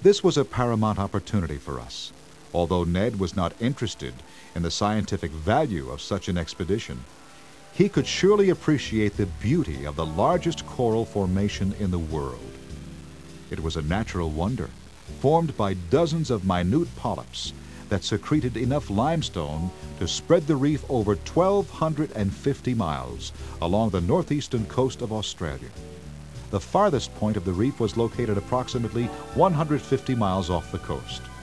This was a paramount opportunity for us. Although Ned was not interested in the scientific value of such an expedition, he could surely appreciate the beauty of the largest coral formation in the world. It was a natural wonder, formed by dozens of minute polyps that secreted enough limestone to spread the reef over 1,250 miles along the northeastern coast of Australia. The farthest point of the reef was located approximately 150 miles off the coast.